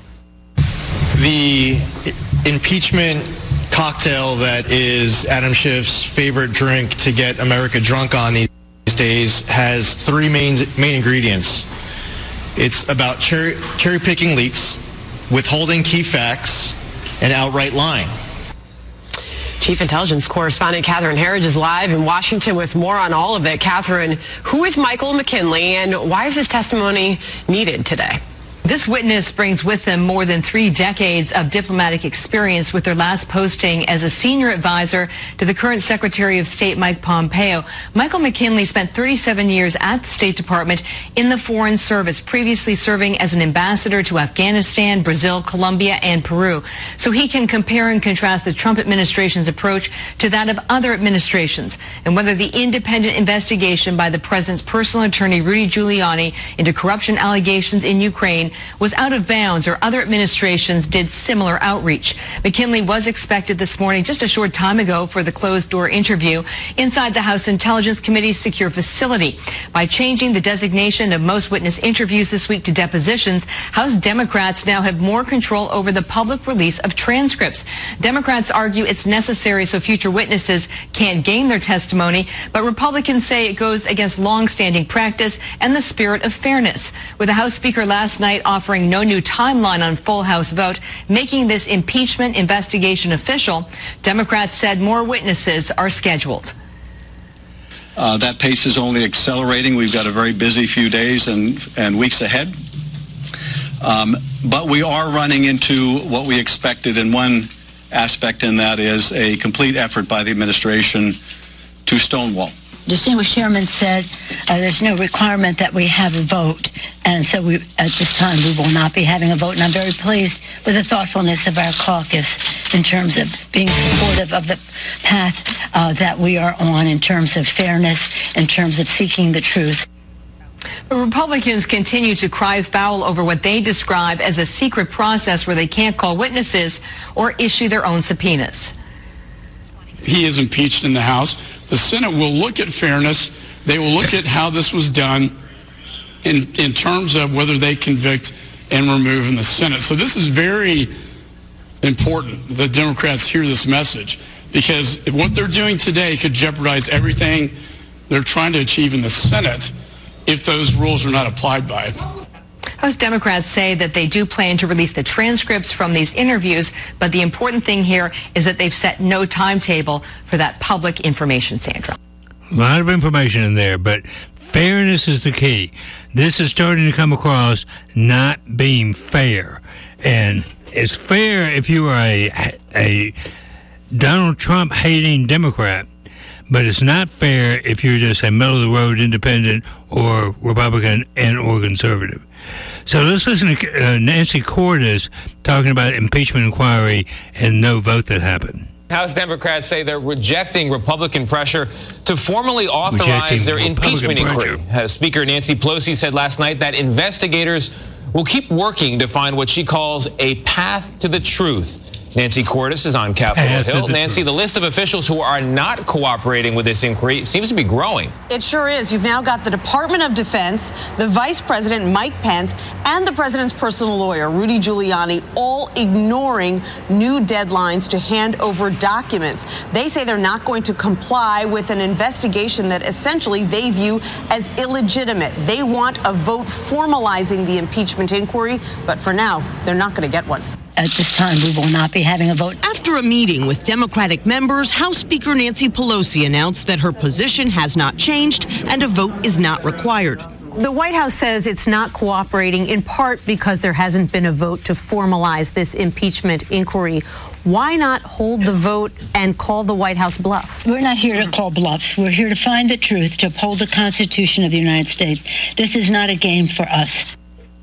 S1: The impeachment cocktail that is Adam Schiff's favorite drink to get America drunk on these days has three main ingredients. It's about cherry-picking leaks, withholding key facts, and outright lying.
S2: Chief Intelligence Correspondent Catherine Herridge is live in Washington with more on all of it. Catherine, who is Michael McKinley, and why is his testimony needed today?
S15: This witness brings with them more than 3 decades of diplomatic experience, with their last posting as a senior advisor to the current Secretary of State Mike Pompeo. Michael McKinley spent 37 years at the State Department in the Foreign Service, previously serving as an ambassador to Afghanistan, Brazil, Colombia, and Peru. So he can compare and contrast the Trump administration's approach to that of other administrations, and whether the independent investigation by the president's personal attorney, Rudy Giuliani, into corruption allegations in Ukraine was out of bounds, or other administrations did similar outreach. McKinley was expected this morning, just a short time ago, for the closed-door interview inside the House Intelligence Committee's secure facility. By changing the designation of most witness interviews this week to depositions, House Democrats now have more control over the public release of transcripts. Democrats argue it's necessary so future witnesses can't game their testimony, but Republicans say it goes against long-standing practice and the spirit of fairness. With the House Speaker last night offering no new timeline on full House vote, making this impeachment investigation official, Democrats said more witnesses are scheduled.
S16: That pace is only accelerating. We've got a very busy few days and weeks ahead. But we are running into what we expected in one aspect, and that is a complete effort by the administration to stonewall.
S24: Distinguished Chairman said there's no requirement that we have a vote, and so at this time we will not be having a vote, and I'm very pleased with the thoughtfulness of our caucus in terms of being supportive of the path that we are on, in terms of fairness, in terms of seeking the truth.
S15: But Republicans continue to cry foul over what they describe as a secret process where they can't call witnesses or issue their own subpoenas.
S26: He is impeached in the House. The Senate will look at fairness
S18: They will look at how this was done in terms of whether they convict and remove in the Senate. So this is very important that Democrats hear this message, because what they're doing today could jeopardize everything they're trying to achieve in the Senate if those rules are not applied by it.
S15: House Democrats say that they do plan to release the transcripts from these interviews, but the important thing here is that they've set no timetable for that public information, Sandra.
S10: A lot of information in there, but fairness is the key. This is starting to come across not being fair. And it's fair if you are a Donald Trump hating Democrat, but it's not fair if you're just a middle-of-the-road independent or Republican and or conservative. So let's listen to Nancy Cordes talking about impeachment inquiry and no vote that happened.
S4: House Democrats say they're rejecting Republican pressure to formally authorize their impeachment inquiry. Speaker Nancy Pelosi said last night that investigators will keep working to find what she calls a path to the truth. Nancy Cordes is on Capitol Hill. Nancy, the list of officials who are not cooperating with this inquiry seems to be growing.
S5: It sure is. You've now got the Department of Defense, the Vice President, Mike Pence, and the president's personal lawyer, Rudy Giuliani, all ignoring new deadlines to hand over documents. They say they're not going to comply with an investigation that essentially they view as illegitimate. They want a vote formalizing the impeachment inquiry, but for now, they're not going to get one.
S24: At this time, we will not be having a vote.
S6: After a meeting with Democratic members, House Speaker Nancy Pelosi announced that her position has not changed and a vote is not required.
S22: The White House says it's not cooperating in part because there hasn't been a vote to formalize this impeachment inquiry. Why not hold the vote and call the White House bluff?
S24: We're not here to call bluffs. We're here to find the truth, to uphold the Constitution of the United States. This is not a game for us.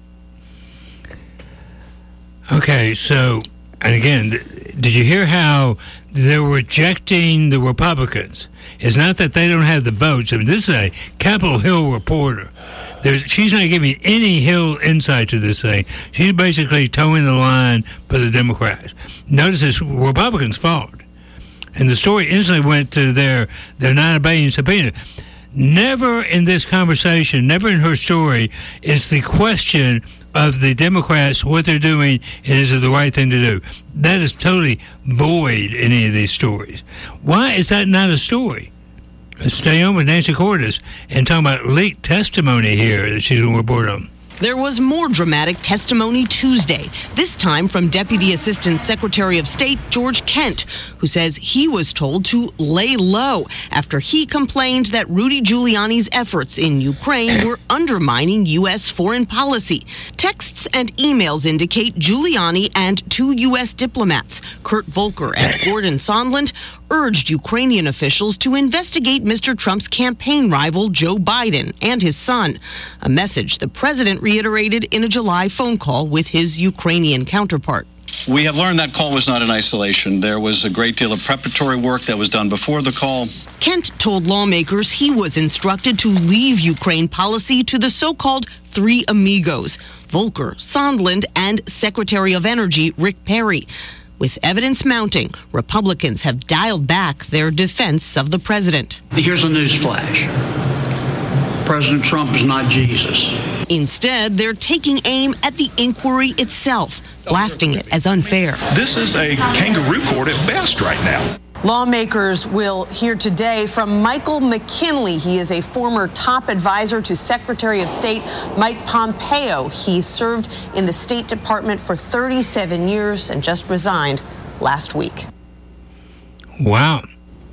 S10: Okay, so, and again, did you hear how they're rejecting the Republicans? It's not that they don't have the votes. I mean, this is a Capitol Hill reporter. She's not giving any Hill insight to this thing. She's basically towing the line for the Democrats. Notice it's Republicans' fault. And the story instantly went to they're not obeying subpoena. Never in this conversation, never in her story, is the question of the Democrats, what they're doing, and is it the right thing to do. That is totally void in any of these stories. Why is that not a story? Let's stay on with Nancy Cordes and talk about leaked testimony here that she's going to report on.
S6: There was more dramatic testimony Tuesday, this time from Deputy Assistant Secretary of State George Kent, who says he was told to lay low after he complained that Rudy Giuliani's efforts in Ukraine were undermining U.S. foreign policy. Texts and emails indicate Giuliani and two U.S. diplomats, Kurt Volker and Gordon Sondland, urged Ukrainian officials to investigate Mr. Trump's campaign rival Joe Biden and his son, a message the president reiterated in a July phone call with his Ukrainian counterpart.
S16: We have learned that call was not in isolation. There was a great deal of preparatory work that was done before the call.
S6: Kent told lawmakers he was instructed to leave Ukraine policy to the so-called three amigos, Volker, Sondland, and Secretary of Energy Rick Perry. With evidence mounting, Republicans have dialed back their defense of the president.
S7: Here's a news flash. President Trump is not Jesus.
S6: Instead, they're taking aim at the inquiry itself, blasting it as unfair.
S17: This is a kangaroo court at best right now.
S2: Lawmakers will hear today from Michael McKinley. He is a former top advisor to Secretary of State Mike Pompeo. He served in the State Department for 37 years and just resigned last week.
S10: Wow.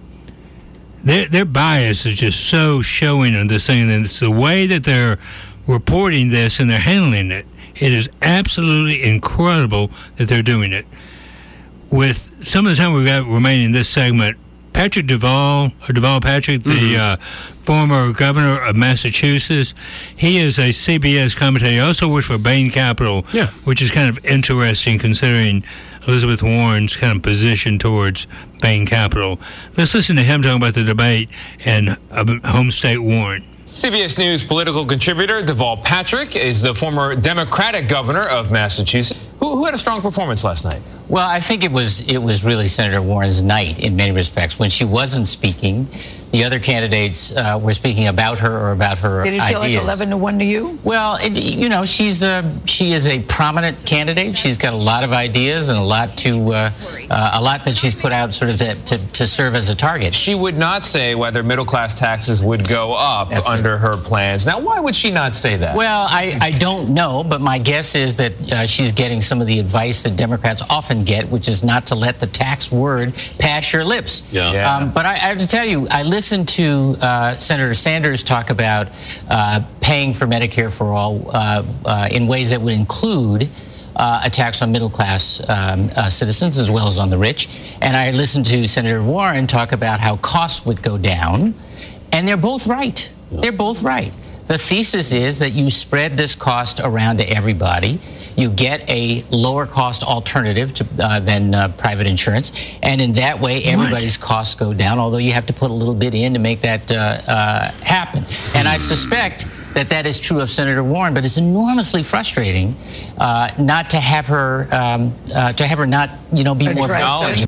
S10: Their bias is just so showing on this thing, and it's the way that they're reporting this and they're handling it. It is absolutely incredible that they're doing it. With some of the time we've got remaining in this segment, Patrick Deval Patrick, the former governor of Massachusetts, he is a CBS commentator. He also works for Bain Capital, which is kind of interesting considering Elizabeth Warren's kind of position towards Bain Capital. Let's listen to him talking about the debate and home state Warren.
S4: CBS News political contributor Deval Patrick is the former Democratic governor of Massachusetts who had a strong performance last night.
S11: Well, I think it was really Senator Warren's night in many respects. When she wasn't speaking, the other candidates were speaking about her or about her ideas.
S13: Did it feel like 11-1 to you?
S11: Well, she is a prominent candidate. She's got a lot of ideas and a lot that she's put out sort of to serve as a target.
S4: She would not say whether middle-class taxes would go up under her plans. Now, why would she not say that?
S11: Well, I don't know, but my guess is that she's getting some of the advice that Democrats often get, which is not to let the tax word pass your lips. But I have to tell you, I listened to Senator Sanders talk about paying for Medicare for all in ways that would include a tax on middle-class citizens as well as on the rich. And I listened to Senator Warren talk about how costs would go down, and they're both right. They're both right. The thesis is that you spread this cost around to everybody. You get a lower-cost alternative than private insurance, and in that way, everybody's costs go down, although you have to put a little bit in to make that happen. And I suspect that is true of Senator Warren, but it's enormously frustrating not to have her not be more vocal.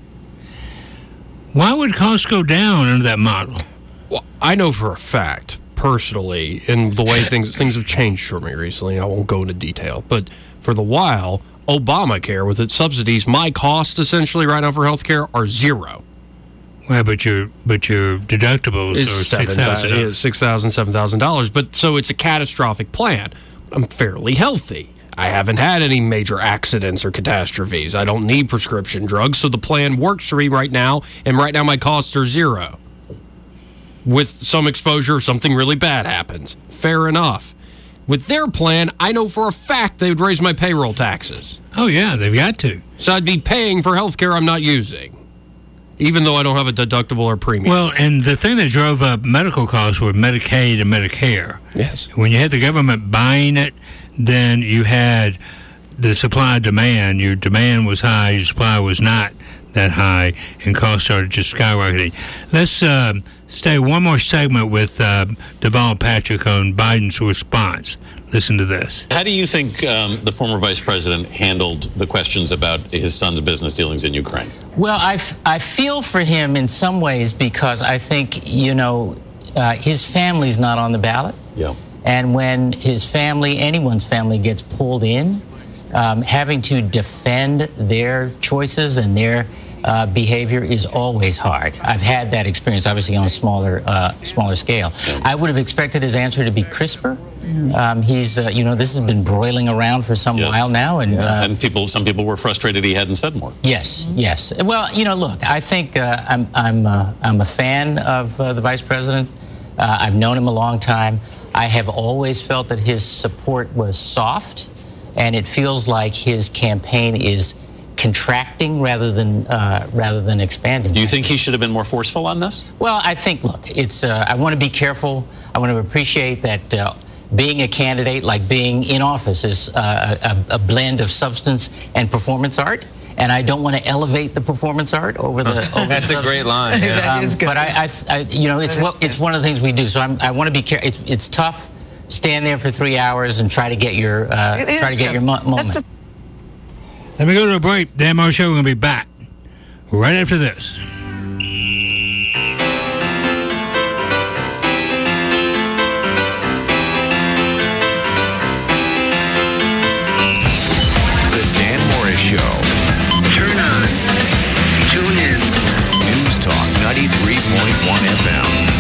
S10: Why would costs go down under that model?
S12: Well, I know for a fact, personally, and the way things have changed for me recently. I won't go into detail, but for the while, Obamacare with its subsidies, my costs essentially right now for healthcare are zero.
S10: Well, but your deductibles are $6,000.
S12: $6,000, $7,000. But so it's a catastrophic plan. I'm fairly healthy. I haven't had any major accidents or catastrophes. I don't need prescription drugs, so the plan works for me right now, and right now my costs are zero. With some exposure, if something really bad happens. Fair enough. With their plan, I know for a fact they would raise my payroll taxes.
S10: Oh, yeah, they've got to.
S12: So I'd be paying for health care I'm not using, even though I don't have a deductible or premium.
S10: Well, and the thing that drove up medical costs were Medicaid and Medicare.
S12: Yes.
S10: When you had the government buying it, then you had the supply-demand. Your demand was high, your supply was not that high, and costs started just skyrocketing. Let's stay one more segment with Deval Patrick on Biden's response. Listen to this.
S14: How do you think the former vice president handled the questions about his son's business dealings in Ukraine?
S11: Well, I feel for him in some ways because I think, his family's not on the ballot.
S14: Yeah.
S11: And when his family, anyone's family, gets pulled in, having to defend their choices and their behavior is always hard. I've had that experience, obviously, on a smaller scale. I would have expected his answer to be crisper. He's, this has been broiling around for some while now, and
S14: some people were frustrated he hadn't said more.
S11: Yes. Well, look, I think I'm a fan of the vice president. I've known him a long time. I have always felt that his support was soft, and it feels like his campaign is contracting rather than expanding.
S14: Do you think he should have been more forceful on this?
S11: Well, I think, look, it's I want to be careful. I want to appreciate that being a candidate, like being in office, is a blend of substance and performance art. And I don't want to elevate the performance art over the.
S4: That's a great line. Yeah.
S11: That is good. But it's one of the things we do. So I want to be careful. It's tough. Stand there for 3 hours and try to get your moment.
S10: Let me go to a break. Dan Moore Show. We're going to be back right after this.
S9: The Dan Morris Show. Turn on. Tune in. News Talk 93.1 FM.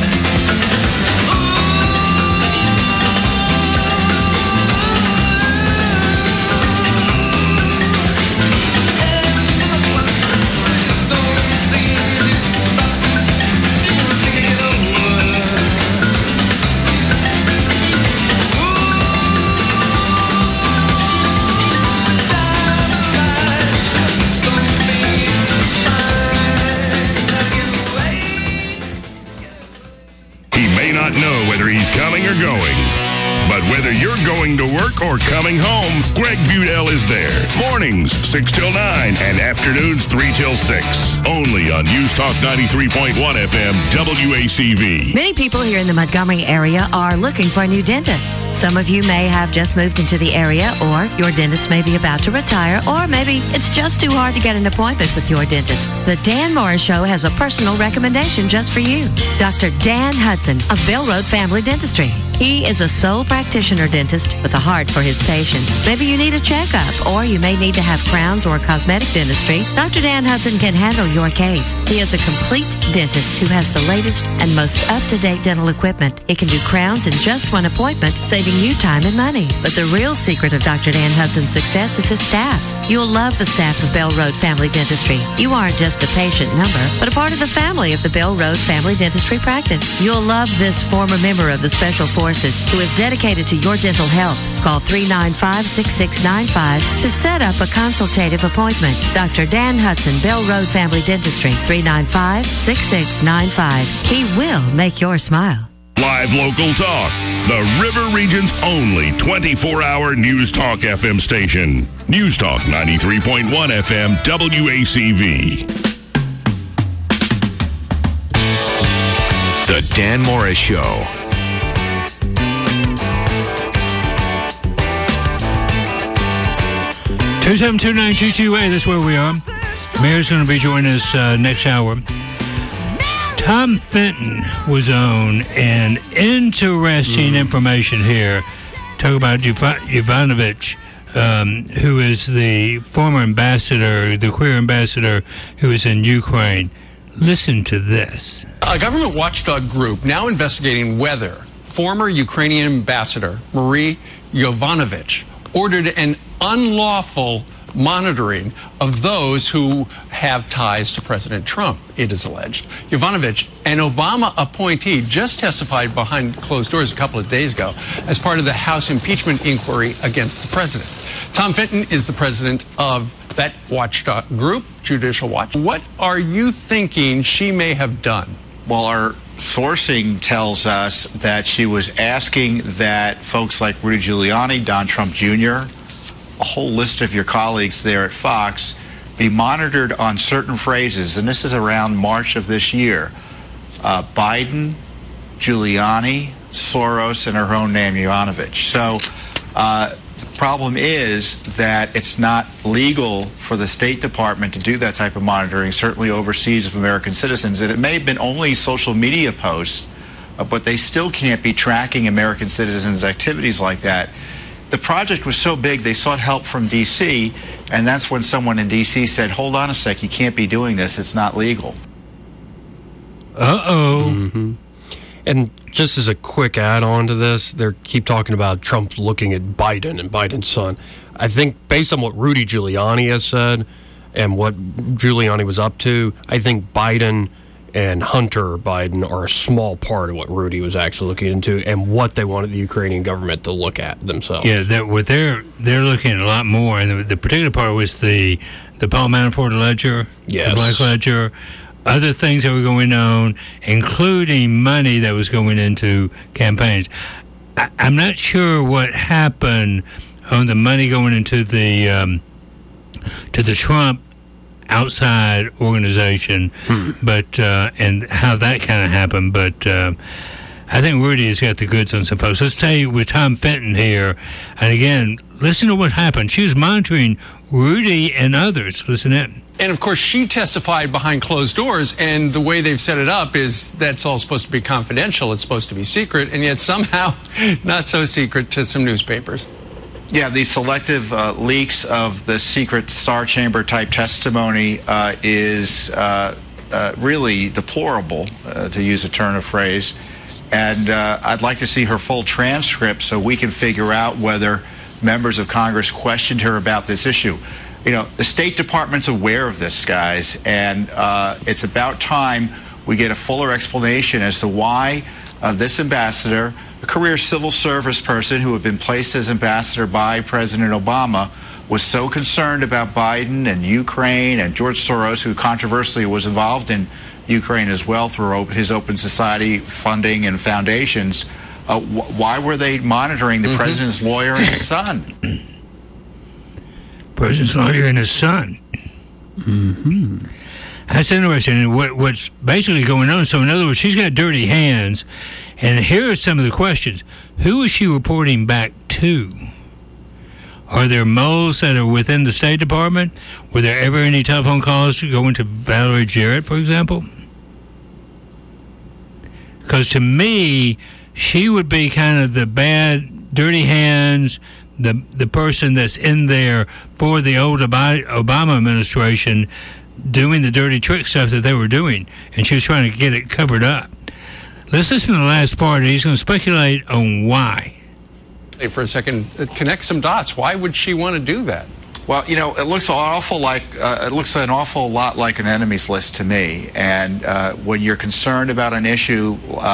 S3: Know whether he's coming or going. But whether you're going to work or coming home, Greg Budell is there. Mornings, 6 till 9, and afternoons, 3 till 6. Only on News Talk 93.1 FM, WACV.
S13: Many people here in the Montgomery area are looking for a new dentist. Some of you may have just moved into the area, or your dentist may be about to retire, or maybe it's just too hard to get an appointment with your dentist. The Dan Morris Show has a personal recommendation just for you. Dr. Dan Hudson of Bell Road Family Dentistry. He is a sole practitioner dentist with a heart for his patients. Maybe you need a checkup, or you may need to have crowns or cosmetic dentistry. Dr. Dan Hudson can handle your case. He is a complete dentist who has the latest and most up-to-date dental equipment. He can do crowns in just one appointment, saving you time and money. But the real secret of Dr. Dan Hudson's success is his staff. You'll love the staff of Bell Road Family Dentistry. You aren't just a patient number, but a part of the family of the Bell Road Family Dentistry practice. You'll love this former member of the Special Forces who is dedicated to your dental health. Call 395-6695 to set up a consultative appointment. Dr. Dan Hudson, Bell Road Family Dentistry, 395-6695. He will make your smile.
S3: Live local talk. The River Region's only 24-hour News Talk FM station. News Talk 93.1 FM, WACV.
S9: The Dan Morris Show.
S10: 2729228, that's where we are. Mayor's going to be joining us next hour. Tom Fenton was on, and interesting information here. Talk about Yovanovitch, who is the former ambassador, the queer ambassador who is in Ukraine. Listen to this.
S18: A government watchdog group now investigating whether former Ukrainian ambassador Marie Yovanovitch ordered an unlawful monitoring of those who have ties to President Trump, it is alleged. Yovanovitch, an Obama appointee, just testified behind closed doors a couple of days ago as part of the House impeachment inquiry against the president. Tom Fenton is the president of that watchdog group, Judicial Watch. What are you thinking she may have done?
S19: Well, our sourcing tells us that she was asking that folks like Rudy Giuliani, Don Trump Jr., a whole list of your colleagues there at Fox, be monitored on certain phrases, and this is around March of this year. Biden, Giuliani, Soros, and her own name, Yovanovitch. So the problem is that it's not legal for the State Department to do that type of monitoring, certainly overseas of American citizens. And it may have been only social media posts, but they still can't be tracking American citizens' activities like that. The project was so big, they sought help from D.C., and that's when someone in D.C. said, hold on a sec, you can't be doing this, it's not legal.
S10: Uh-oh.
S12: Mm-hmm. And just as a quick add-on to this, they keep talking about Trump looking at Biden and Biden's son. I think based on what Rudy Giuliani has said and what Giuliani was up to, I think Biden and Hunter Biden are a small part of what Rudy was actually looking into and what they wanted the Ukrainian government to look at themselves.
S10: Yeah, they're looking at a lot more, and the particular part was the Paul Manafort ledger,
S12: yes,
S10: the Black Ledger, other things that were going on, including money that was going into campaigns. I'm not sure what happened on the money going into the Trump outside organization, but and how that kind of happened. But I think Rudy has got the goods on some folks. Let's tell you with Tom Fenton here, and again, listen to what happened. She was monitoring Rudy and others. Listen in.
S18: And of course, she testified behind closed doors, and the way they've set it up is that's all supposed to be confidential. It's supposed to be secret, and yet somehow not so secret to some newspapers.
S19: Yeah, the selective leaks of the secret Star Chamber type testimony is really deplorable, to use a turn of phrase. And I'd like to see her full transcript so we can figure out whether members of Congress questioned her about this issue. You know, the State Department's aware of this, guys, and it's about time we get a fuller explanation as to why this ambassador, a career civil service person who had been placed as ambassador by President Obama, was so concerned about Biden and Ukraine and George Soros, who controversially was involved in Ukraine as well through his Open Society funding and foundations. Why were they monitoring the president's lawyer and his son?
S10: President's lawyer and his son. Mm-hmm. That's interesting. What's basically going on? So, in other words, she's got dirty hands. And here are some of the questions. Who is she reporting back to? Are there moles that are within the State Department? Were there ever any telephone calls going to Valerie Jarrett, for example? Because to me, she would be kind of the bad, dirty hands, the person that's in there for the old Obama administration doing the dirty trick stuff that they were doing, and she was trying to get it covered up. Let's listen to the last part, and he's going to speculate on why.
S8: Hey, for a second, connect some dots. Why would she want to do that?
S19: Well, it looks an awful lot like an enemies list to me. And when you're concerned about an issue,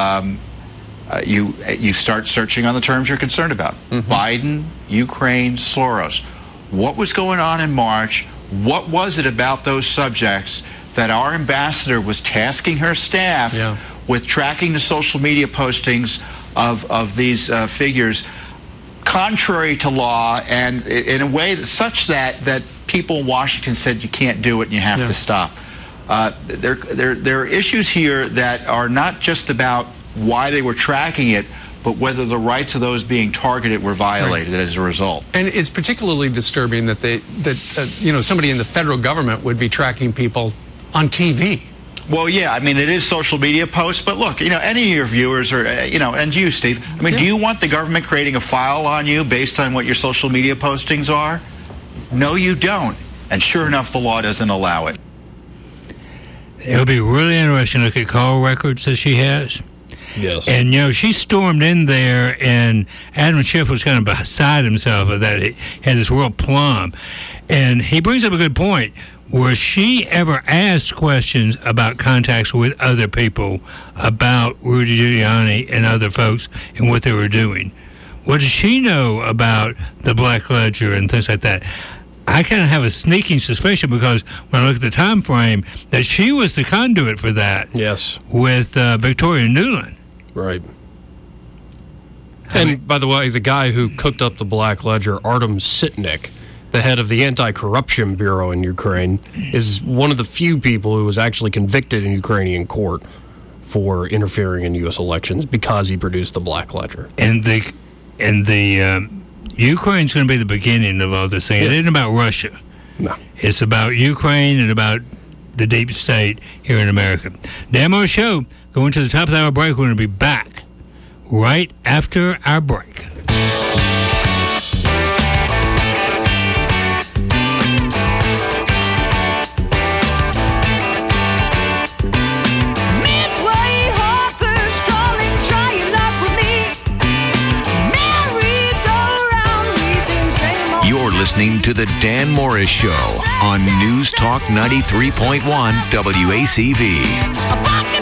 S19: you start searching on the terms you're concerned about. Mm-hmm. Biden, Ukraine, Soros. What was going on in March? What was it about those subjects that our ambassador was tasking her staff with tracking the social media postings of these figures contrary to law and in a way such that people in Washington said you can't do it and you have to stop? There are issues here that are not just about why they were tracking it, but whether the rights of those being targeted were violated as a result.
S8: And it's particularly disturbing that somebody in the federal government would be tracking people on TV.
S19: Well, yeah, I mean, it is social media posts, but look, any of your viewers or, and you, Steve, I mean, do you want the government creating a file on you based on what your social media postings are? No, you don't. And sure enough, the law doesn't allow it.
S10: It'll be really interesting to look at call records that she has.
S12: Yes.
S10: And, she stormed in there, and Adam Schiff was kind of beside himself of that. He had this real plum. And he brings up a good point. Was she ever asked questions about contacts with other people about Rudy Giuliani and other folks and what they were doing? What did she know about the Black Ledger and things like that? I kind of have a sneaking suspicion because when I look at the time frame that she was the conduit for that.
S12: Yes.
S10: With Victoria Nuland.
S12: Right. And by the way, the guy who cooked up the Black Ledger, Artem Sitnik, the head of the Anti-Corruption Bureau in Ukraine, is one of the few people who was actually convicted in Ukrainian court for interfering in U.S. elections because he produced the Black Ledger.
S10: And the Ukraine's going to be the beginning of all this thing. It isn't about Russia.
S12: No.
S10: It's about Ukraine and about the deep state here in America. Dan Moore Show, going to the top of the hour break. We're going to be back right after our break.
S9: Listening to the Dan Morris Show on News Talk 93.1 WACV.